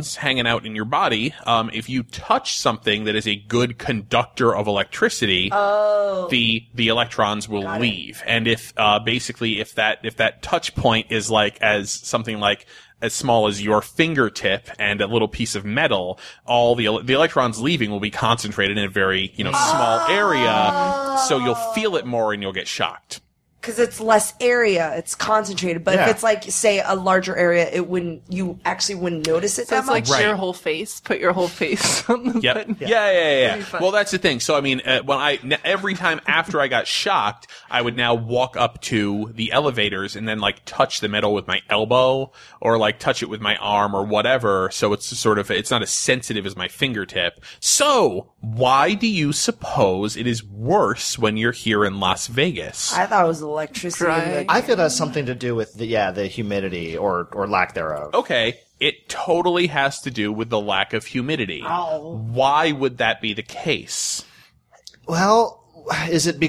out in your body, if you touch something that is a good conductor of electricity, the electrons will leave. And if basically if that touch point is like as something like as small as your fingertip and a little piece of metal, all the electrons leaving will be concentrated in a very, small area, so you'll feel it more and you'll get shocked. Because it's less area, it's concentrated. But if it's like, say, a larger area, you actually wouldn't notice it So that it's much. like your whole face. Put your whole face on the Yep. button. Yeah. fun. Well, that's the thing. So, I mean, every time after I got shocked, I would now walk up to the elevators and then like touch the metal with my elbow or like touch it with my arm or whatever. So it's it's not as sensitive as my fingertip. So why do you suppose it is worse when you're here in Las Vegas? I thought it was electricity. Dry. I feel that's something to do with the humidity or lack thereof. Okay. It totally has to do with the lack of humidity. Why would that be the case? Well, is it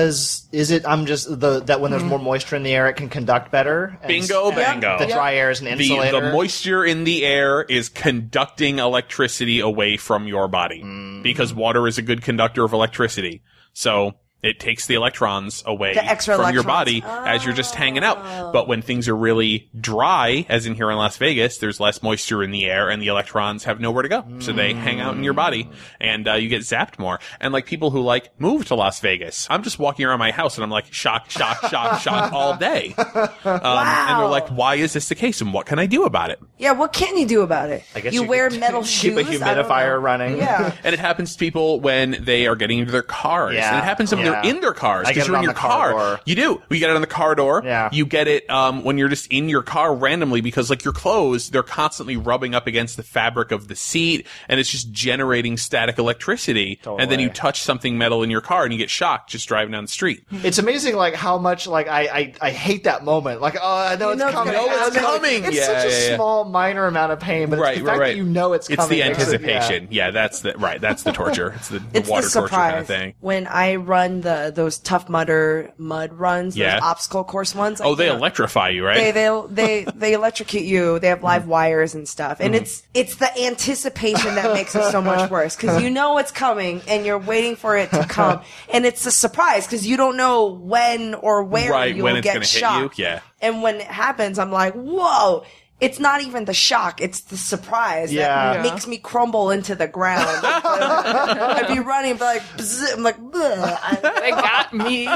that when there's more moisture in the air, it can conduct better? Bingo, bango. The dry air is an insulator. The moisture in the air is conducting electricity away from your body because water is a good conductor of electricity. So it takes the electrons away The extra from your electrons. body as you're just hanging out. But when things are really dry, as in here in Las Vegas, there's less moisture in the air and the electrons have nowhere to go. So they hang out in your body and you get zapped more. And like people who like move to Las Vegas, I'm just walking around my house and I'm like shock all day. And they're like, why is this the case? And what can I do about it? Yeah, what can you do about it? I guess you you wear could metal keep shoes. a humidifier running. Yeah. And it happens to people when they are getting into their cars. Yeah. And it happens to them when they're in their cars. I Because get it you're in on your the car door. You do. You get it on the car door. Yeah. You get it when you're just in your car randomly because like your clothes, they're constantly rubbing up against the fabric of the seat and it's just generating static electricity. Totally. And then you touch something metal in your car and you get shocked just driving down the street. It's amazing, like how much like I hate that moment. Like, oh, I know it's coming. know it's coming. It's Yeah, such a yeah. small, minor amount of pain, but it's the fact that you know it's coming. It's the makes it- anticipation. Yeah, that's the torture. It's the It's water the torture surprise. kind of thing. When I run those Tough Mudder mud runs, Yeah. those obstacle course ones. Oh, they electrify you, right? They electrocute you. They have live wires and stuff, and it's the anticipation that makes it so much worse because you know it's coming and you're waiting for it to come, and it's a surprise because you don't know when or where Right, you'll when it's get gonna hit shocked. you, yeah. And when it happens, I'm like, whoa. It's not even the shock; it's the surprise Yeah. that makes me crumble into the ground. I'd be running, but like, bzz, I'm like, bleh. They got me.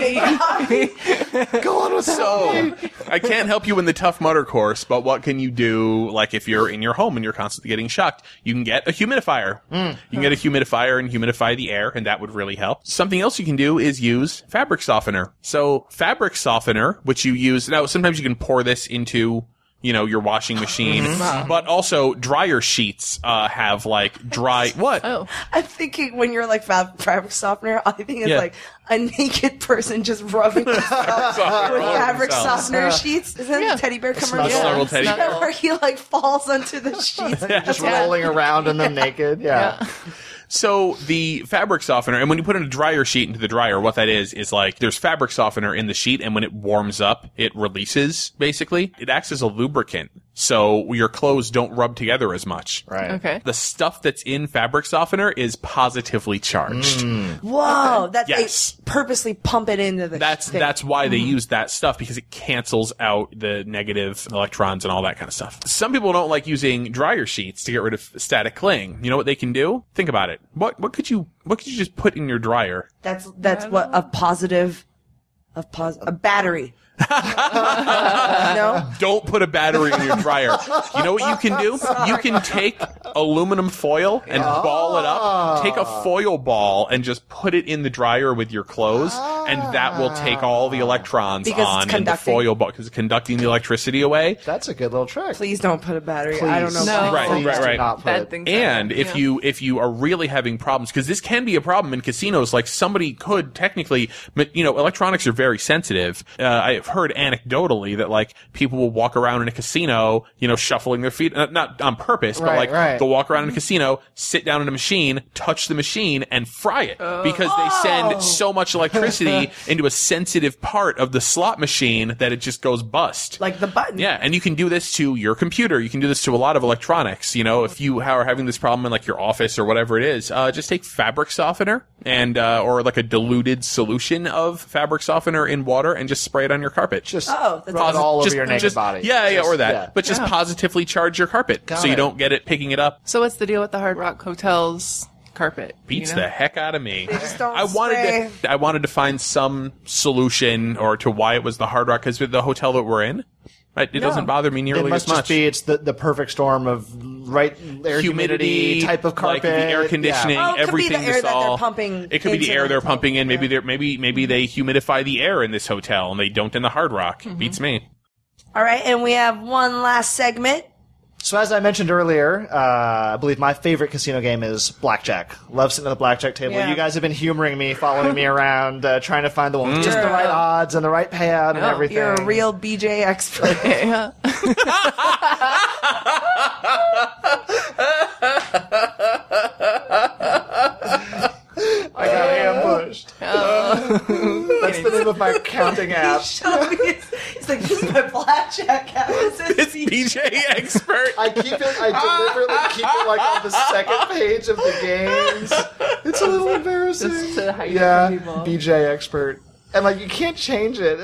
Go on with So, I can't help you in the Tough Mudder course, but what can you do, like, if you're in your home and you're constantly getting shocked? You can get a humidifier. You can get a humidifier and humidify the air, and that would really help. Something else you can do is use fabric softener. So, fabric softener, which you use, now, sometimes you can pour this into your washing machine, but also dryer sheets, have like dry, what? Oh. I'm thinking when you're like fabric softener, I think it's Yeah. like a naked person just rubbing themselves with fabric softener sheets. Isn't that the teddy bear commercial? Snuggle teddy bear. Where he like falls onto the sheets. just rolling around in them naked. Yeah. So the fabric softener, and when you put in a dryer sheet into the dryer, what that is like there's fabric softener in the sheet, and when it warms up, it releases, basically. It acts as a lubricant, so your clothes don't rub together as much. Right. Okay. The stuff that's in fabric softener is positively charged. Whoa, that Yes. they purposely pump it into the thing. That's why they use that stuff, because it cancels out the negative electrons and all that kind of stuff. Some people don't like using dryer sheets to get rid of static cling. You know what they can do? Think about it. What could you just put in your dryer? That's what a battery. No? Don't put a battery in your dryer. You know what you can do? You can take aluminum foil and ball it up. Take a foil ball and just put it in the dryer with your clothes, and that will take all the electrons Because it's on in the conducting. foil ball, because it's conducting the electricity away. That's a good little trick. Please don't put a battery. Please. I don't know. No. why. Right, right, right. Do not put Bad it- things. And happen. if you are really having problems, because this can be a problem in casinos, like somebody could technically, electronics are very sensitive. heard anecdotally that like people will walk around in a casino, shuffling their feet, not on purpose, but like they'll walk around in a casino, sit down in a machine, touch the machine, and fry it because they send so much electricity into a sensitive part of the slot machine that it just goes bust. Like the button. Yeah, and you can do this to your computer. You can do this to a lot of electronics. If you are having this problem in like your office or whatever it is, just take fabric softener and or like a diluted solution of fabric softener in water and just spray it on your carpet. Just Oh, that's rub it all over Just- your naked just- body. Yeah, or that. yeah. But just positively charge your carpet Got so you it. don't get it picking it up. So what's the deal with the Hard Rock Hotel's carpet? Beats the heck out of me. just don't I wanted to find some solution or to why it was the Hard Rock, because with the hotel that we're in, right, it doesn't bother me It nearly must as much. just be it's the perfect storm of air humidity type of carpet, like the air conditioning, Oh, it could be the everything. air that they're pumping It could be the into air the they're hotel. pumping in. Maybe maybe they humidify the air in this hotel and they don't in the Hard Rock. Beats me. All right, and we have one last segment. So as I mentioned earlier, I believe my favorite casino game is blackjack. Love sitting at the blackjack table. Yeah. You guys have been humoring me, following me around, trying to find the one with just the right odds and the right payout and everything. You're a real BJ expert. Yeah. I got ambushed. That's the name of my counting app. He's like, this is my blackjack app. It's BJ expert. I deliberately keep it like on the second page of the games. It's a little embarrassing. Just to hide it Yeah, from people. BJ expert. And like you can't change it.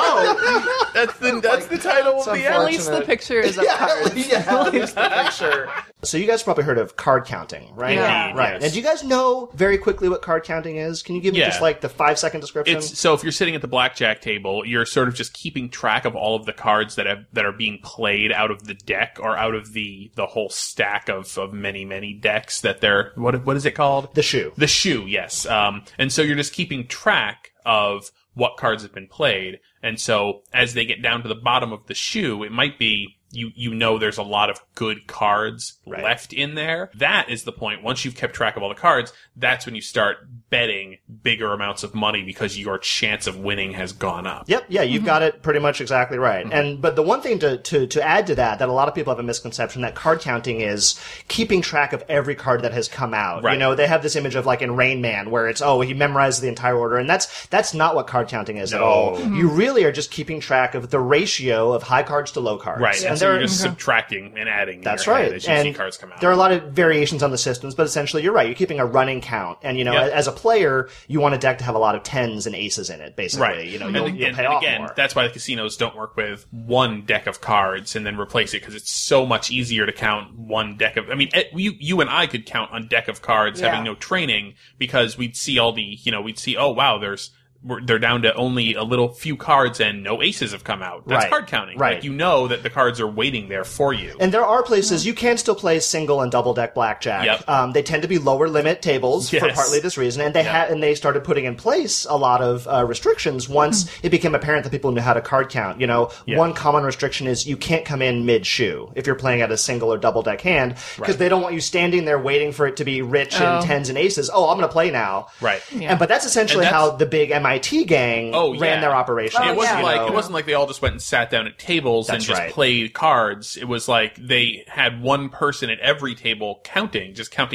No, that's the title It's of the unfortunate. At least the picture is of cards. Yeah, at least the picture. So you guys probably heard of card counting, right? Yeah. Right. Yes. And do you guys know very quickly what card counting is? Can you give me Yeah. just like the 5-second description? It's so if you're sitting at the blackjack table, you're sort of just keeping track of all of the cards that are being played out of the deck or out of the whole stack of many decks that they're what is it called? the shoe. The shoe, yes. And so you're just keeping track of what cards have been played. And so as they get down to the bottom of the shoe, it might be you know there's a lot of good cards left in there. That is the point. Once you've kept track of all the cards, that's when you start betting bigger amounts of money because your chance of winning has gone up. Yep, yeah, you've got it pretty much exactly right. But the one thing to add to that a lot of people have a misconception that card counting is keeping track of every card that has come out. Right. You know, they have this image of like in Rain Man where it's he memorizes the entire order, and that's not what card counting is at all. You really are just keeping track of the ratio of high cards to low cards. Right. And So there you're just subtracting and adding. That's in your head right. as you see cards come out. There are a lot of variations on the systems, but essentially you're right. You're keeping a running count. And, you know, Yep. as a player, you want a deck to have a lot of 10s and aces in it, basically. Right. You know, and, you'll pay off again, more. that's why the casinos don't work with one deck of cards and then replace it because it's so much easier to count one deck of. I mean, you and I could count on deck of cards having no training because we'd see all the, we'd see, oh wow, they're down to only a little few cards and no aces have come out. That's Right. card counting. Right. Like, you know that the cards are waiting there for you. And there are places you can still play single and double deck blackjack. Yep. They tend to be lower limit tables for Yes. partly this reason, and they started putting in place a lot of restrictions once it became apparent that people knew how to card count. You know, one common restriction is you can't come in mid shoe if you're playing at a single or double deck hand because they don't want you standing there waiting for it to be rich and tens and aces. Oh, I'm going to play now. Right. But that's essentially And that's- how the big MIT gang ran their operation. It wasn't yeah. like You know? it wasn't like they all just went and sat down at tables and That's just right. played cards. It was like they had one person at every table counting,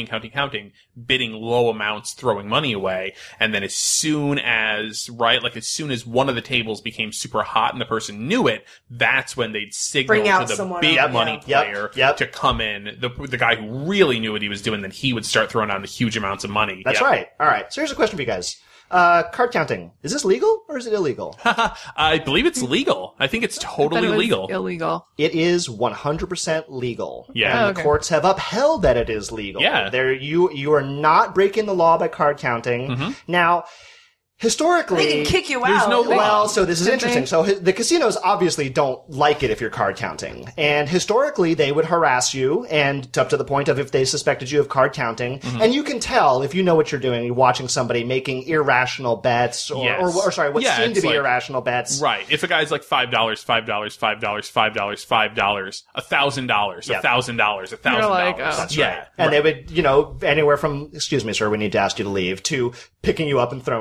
bidding low amounts, throwing money away, and then as soon as one of the tables became super hot and the person knew it, that's when they'd signal Bring out to the someone big else. money Yep. player Yep. to come in. The guy who really knew what he was doing, then he would start throwing down the huge amounts of money. That's Yep. right. All right. So here's a question for you guys. Card counting. Is this legal or is it illegal? I believe it's legal. I think it's totally legal. Illegal. It is 100% legal. Yeah. And the courts have upheld that it is legal. Yeah. You are not breaking the law by card counting. Now, historically, They can kick you There's out. no law. well, so this is Did interesting. they? So the casinos obviously don't like it if you're card counting. And historically, they would harass you, and up to the point of if they suspected you of card counting. And you can tell if you know what you're doing, you're watching somebody making irrational bets, or Yes. what Yeah, seem to it's be like- irrational bets. Right. If a guy's like $5, $5, $5, $5, $5, $1,000, Yeah. $1,000, $1,000. You're like, oh. That's yeah. right. And they would, anywhere from, excuse me, sir, we need to ask you to leave, to picking you up and throwing you out.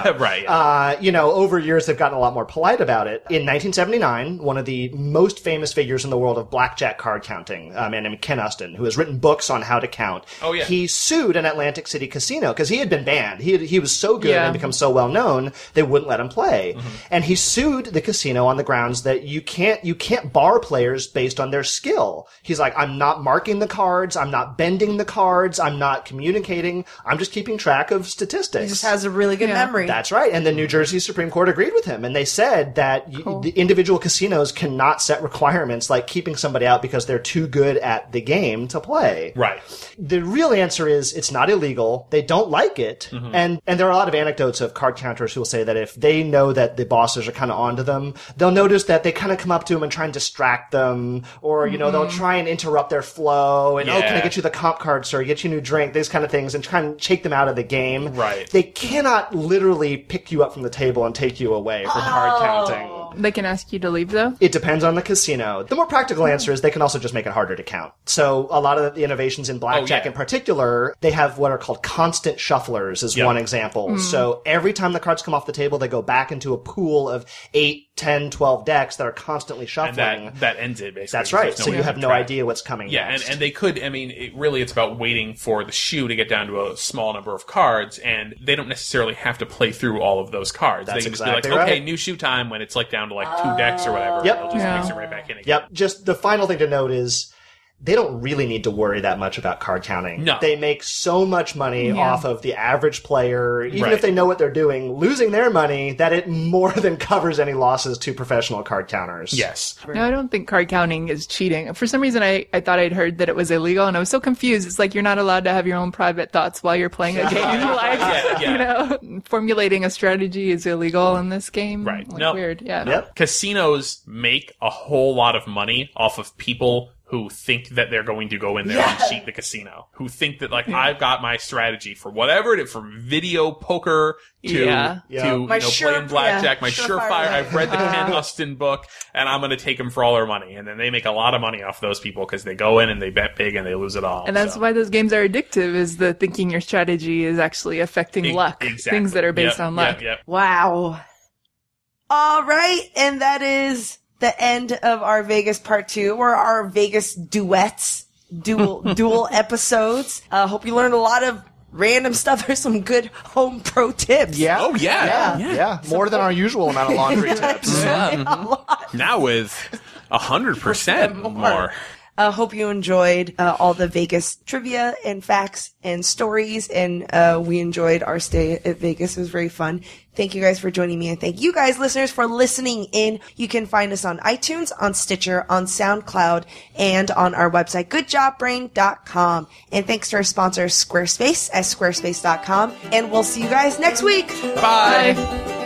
Right. Over years they've gotten a lot more polite about it. In 1979, one of the most famous figures in the world of blackjack card counting, a man named Ken Uston, who has written books on how to count. Oh, yeah. He sued an Atlantic City casino because he had been banned. He was so good and become so well known they wouldn't let him play. Mm-hmm. And he sued the casino on the grounds that you can't bar players based on their skill. He's like, I'm not marking the cards, I'm not bending the cards, I'm not communicating, I'm just keeping track of statistics. He just has a really good memory. That's right. And the New Jersey Supreme Court agreed with him. And they said that the individual casinos cannot set requirements like keeping somebody out because they're too good at the game to play. Right. The real answer is it's not illegal. They don't like it. Mm-hmm. And there are a lot of anecdotes of card counters who will say that if they know that the bosses are kind of onto them, they'll notice that they kind of come up to them and try and distract them. Or, they'll try and interrupt their flow. And, can I get you the comp card, sir? Get you a new drink? These kind of things. And try and shake them out of the game. Right. They cannot literally pick you up from the table and take you away for card counting. They can ask you to leave, though? It depends on the casino. The more practical answer is they can also just make it harder to count. So a lot of the innovations in blackjack in particular, they have what are called constant shufflers is one example. So every time the cards come off the table, they go back into a pool of 8, 10, 12 decks that are constantly shuffling. And that ends it, basically. That's right. So you have no idea what's coming next. And they could, it's about waiting for the shoe to get down to a small number of cards, and they don't necessarily have to play through all of those cards. That's they can exactly just be like, right. okay, new shoe time when it's like down to like 2 decks or whatever. Yep. They'll just mix it right back in again. Yep. Just the final thing to note is they don't really need to worry that much about card counting. No. They make so much money off of the average player, even if they know what they're doing, losing their money, that it more than covers any losses to professional card counters. Yes. No, I don't think card counting is cheating. For some reason, I thought I'd heard that it was illegal, and I was so confused. It's like you're not allowed to have your own private thoughts while you're playing a game. Formulating a strategy is illegal in this game. Right. Weird. Yeah. Yep. Casinos make a whole lot of money off of people who think that they're going to go in there and cheat the casino. Who think that, I've got my strategy for whatever it is, from video poker to playing blackjack, my Surefire. I've read the Ken Uston book, and I'm going to take them for all their money. And then they make a lot of money off those people because they go in and they bet big and they lose it all. And that's why those games are addictive, is the thinking your strategy is actually affecting luck. Exactly. Things that are based on luck. Yep. Wow. All right. And that is the end of our Vegas part 2, or our Vegas duets, dual episodes. Hope you learned a lot of random stuff. There's some good home pro tips. Yeah. Oh, yeah. More than our usual amount of laundry tips. Now with 100% more. Hope you enjoyed all the Vegas trivia and facts and stories, and we enjoyed our stay at Vegas. It was very fun. Thank you guys for joining me, and thank you guys, listeners, for listening in. You can find us on iTunes, on Stitcher, on SoundCloud, and on our website, goodjobbrain.com. And thanks to our sponsor, Squarespace, at squarespace.com. And we'll see you guys next week. Bye.